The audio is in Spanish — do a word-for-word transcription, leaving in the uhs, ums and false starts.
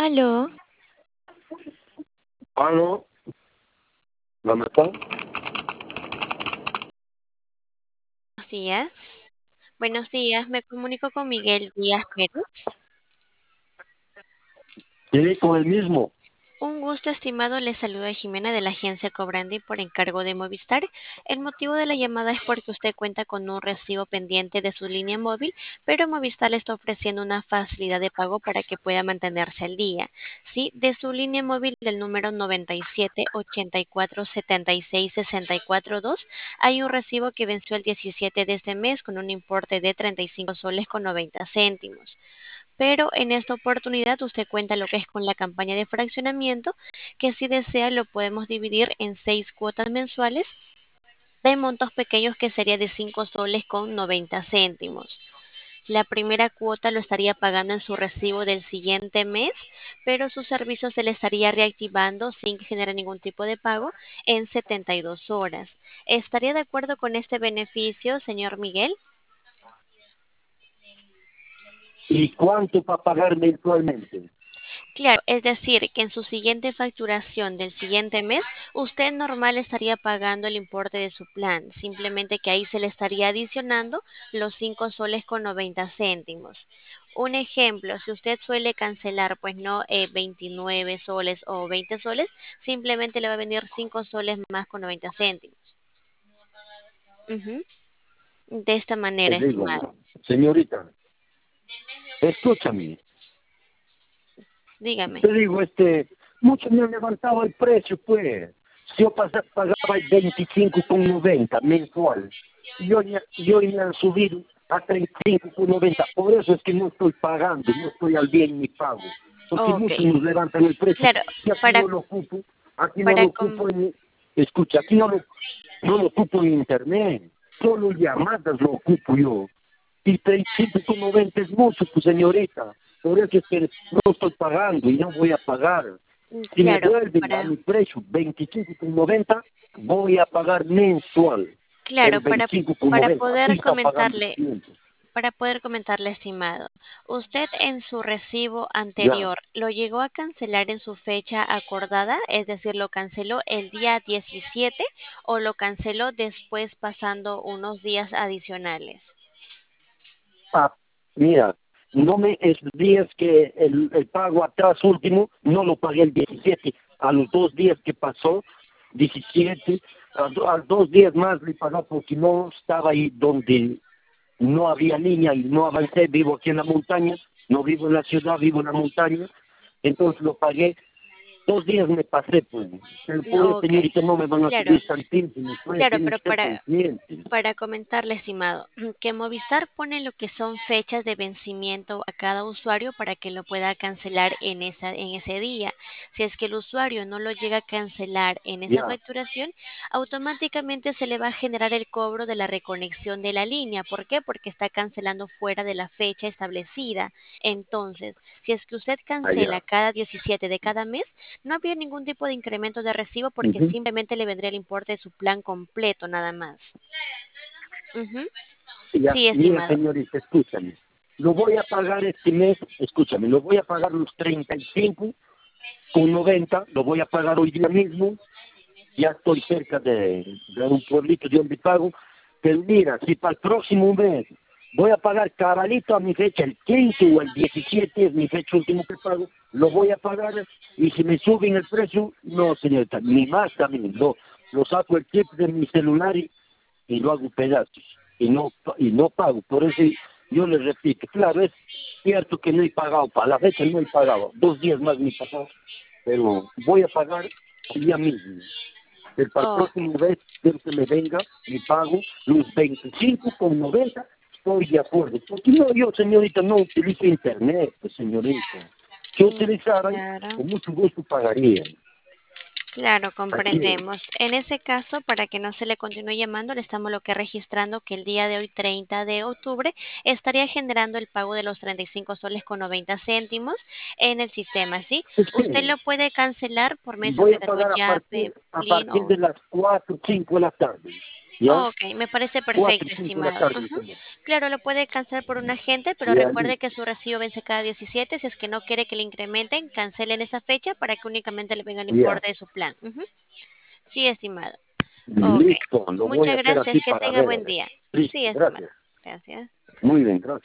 Aló, Aló, ¿dónde está? buenos días. Buenos días, me comunico con Miguel Díaz Pérez. Sí, con el mismo. Un gusto, estimado. Le saluda Jimena de la agencia Cobrandi por encargo de Movistar. El motivo de la llamada es porque usted cuenta con un recibo pendiente de su línea móvil, pero Movistar le está ofreciendo una facilidad de pago para que pueda mantenerse al día. Sí, de su línea móvil del número noventa y siete ochenta y cuatro setenta y seis sesenta y cuatro dos, hay un recibo que venció el diecisiete de este mes con un importe de treinta y cinco soles con noventa céntimos. Pero en esta oportunidad usted cuenta lo que es con la campaña de fraccionamiento, que si desea lo podemos dividir en seis cuotas mensuales de montos pequeños, que sería de cinco soles con noventa céntimos. La primera cuota lo estaría pagando en su recibo del siguiente mes, pero su servicio se le estaría reactivando sin que genere ningún tipo de pago en setenta y dos horas. ¿Estaría de acuerdo con este beneficio, señor Miguel? ¿Y cuánto para pagar mensualmente? Claro, es decir, que en su siguiente facturación del siguiente mes, usted normal estaría pagando el importe de su plan, simplemente que ahí se le estaría adicionando los cinco soles con noventa céntimos. Un ejemplo, si usted suele cancelar, pues no, eh, veintinueve soles o veinte soles, simplemente le va a venir cinco soles más con noventa céntimos. Ujú. De esta Te manera, estimado. digo, señorita, escúchame. Dígame. Te digo, este, mucho me han levantado el precio, pues. Si yo pas- pagaba el veinticinco con noventa mensual, y hoy, me- y hoy me han subido a treinta y cinco con noventa. Por eso es que no estoy pagando, no estoy al día en mi pago. Porque Ok. muchos nos levantan el precio. Claro, Y aquí para, no lo ocupo, aquí no para lo com- ocupo en... Escucha, aquí no lo, no lo ocupo en internet. Solo llamadas lo ocupo yo. Y treinta y cinco con noventa es mucho, pues señorita. Por eso es que no estoy pagando y no voy a pagar. Si me claro, vuelven a para mi precio veinticinco con noventa, voy a pagar mensual Claro, el para, veinticinco con para noventa. Así poder está pagando el comentarle, cliente. para poder comentarle, estimado, ¿usted en su recibo Ya. anterior lo llegó a cancelar en su fecha acordada? Es decir, ¿lo canceló el día diecisiete o lo canceló después pasando unos días adicionales? Ah, mira, no me es días que el, el pago atrás último no lo pagué el diecisiete. A los dos días que pasó, diecisiete, a, do- a dos días más le pagó porque no estaba ahí donde no había línea y no avancé. Vivo aquí en la montaña, no vivo en la ciudad, vivo en la montaña. Entonces lo pagué. Dos días me pasé, pues. Pero por eso, Ok, señorita, no me van a claro. subir tantísimo. Pues Claro, tiene pero que ser para, consciente. para comentarle, estimado, que Movistar pone lo que son fechas de vencimiento a cada usuario para que lo pueda cancelar en esa, en ese día. Si es que el usuario no lo llega a cancelar en esa Ya, facturación, automáticamente se le va a generar el cobro de la reconexión de la línea. ¿Por qué? Porque está cancelando fuera de la fecha establecida. Entonces, si es que usted cancela allá. cada diecisiete de cada mes, no habría ningún tipo de incremento de recibo porque Ujú. simplemente le vendría el importe de su plan completo nada más. Ujú. Ya, Sí, mira, estimado. señorita, escúchame. Lo voy a pagar este mes, escúchame, lo voy a pagar los treinta y cinco con noventa, lo voy a pagar hoy día mismo. Ya estoy cerca de, de un pueblito de donde pago. Pero mira, si para el próximo mes voy a pagar cabalito a mi fecha, el quince o el diecisiete es mi fecha último que pago, lo voy a pagar. Y si me suben el precio, no, señorita, ni más también. Lo, lo saco el chip de mi celular y, y lo hago pedazos. Y no, y no pago. Por eso yo les repito, claro, es cierto que no he pagado, para la fecha no he pagado, dos días más me he pasado, pero voy a pagar el día mismo. El para el Ok. próximo vez quiero que me venga mi pago, los veinticinco con noventa, estoy de acuerdo. Porque no, yo, señorita, no utilizo internet, pues, señorita. Si Mm, utilizaran, claro. con mucho gusto pagaría. Claro, Así es. comprendemos. En ese caso, para que no se le continúe llamando, le estamos lo que registrando que el día de hoy, treinta de octubre, estaría generando el pago de los treinta y cinco soles con noventa céntimos en el sistema, ¿sí? Es Usted que lo puede cancelar por medio voy a de pagar a Yape, partir, a Plin partir o... de las cuatro, cinco de la tarde. ¿Ya? Ok, me parece Cuatro perfecto, y cinco de la estimado. tarde, Ujú. señor. Claro, lo puede cancelar por un agente, pero Ya, recuerde listo. que su recibo vence cada diecisiete. Si es que no quiere que le incrementen, cancelen esa fecha para que únicamente le venga el Ya. importe de su plan. Ujú. Sí, estimado. Ok. Listo, lo voy Muchas a hacer gracias. así Que para tenga ver. buen día. Sí, Listo, estimado. gracias. Gracias. Muy bien, gracias.